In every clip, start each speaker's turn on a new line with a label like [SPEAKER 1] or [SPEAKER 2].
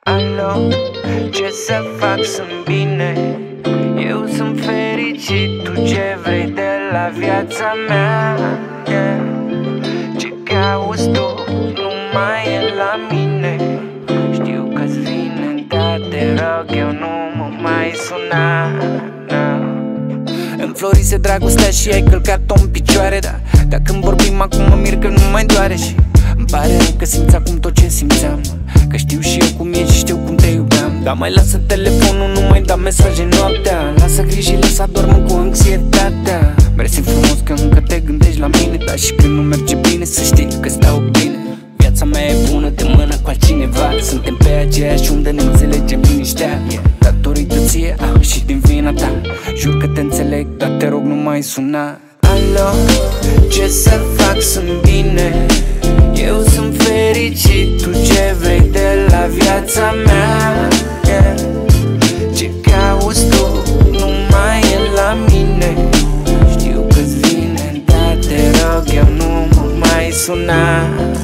[SPEAKER 1] Alo, ce să fac, sunt bine. Eu sunt fericit, tu ce vrei de la viața mea? Yeah. Ce cauți tu nu mai e la mine. Știu că-ți vine, dar te rog, eu nu mă mai suna. Înflorise dragostea și ai călcat-o în picioare, da. Dar când vorbim acum mă mir că nu mai doare. Și îmi pare rău că simți acum tot ce simțeam, că știu și eu cum e și știu cum te iubeam. Dar mai lasă telefonul, nu mai da mesaje noaptea. Lasă grijile să adormă cu anxietatea. Mersi frumos că încă te gândești la mine, dar și când nu merge bine să știi că stau bine. Viața mea e bună de mână cu altcineva. Suntem pe aceeași undă, ne înțelegem liniștea. Datorită ție și din vina ta. Jur că te înțeleg, dar te rog nu mai suna. Alo, ce să fac, sunt bine. Eu sunt fericit, tu ce vrei de la viața mea? Yeah. Ce cauți tu nu mai e la mine. Știu că-ți vine, dar te rog, eu nu mă mai suna.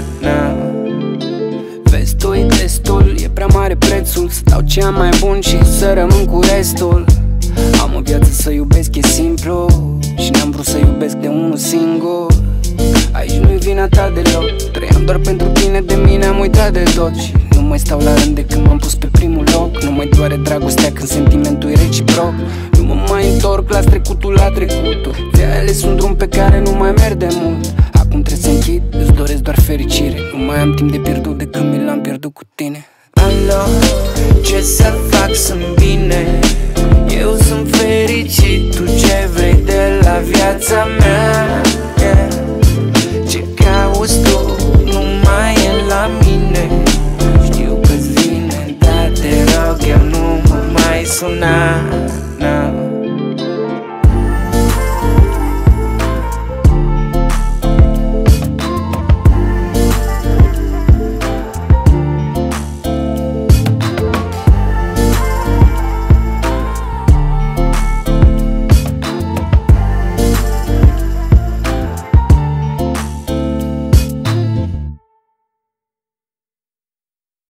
[SPEAKER 1] Vezi, tu e destul, e prea mare prețul să dau ce am mai bun și să rămân cu restul. Am o viață să iubesc, e simplu, și n-am vrut să iubesc de unul singur. Aici nu-i vina ta deloc, trăiam doar pentru tine, de mine am uitat de tot. Și nu mai stau la rând de când m-am pus pe primul loc. Nu mai doare dragostea când sentimentul e reciproc. Nu mă mai întorc, las trecutul la trecutul. Ți-ai ales un drum pe care nu mai merg de mult. Acum trebuie să închid, îți doresc doar fericire. Nu mai am timp de pierdut de când mi l-am pierdut cu tine. Alo, ce să fac, sunt bine. Eu sunt fericit, tu ce vrei de la viața mea?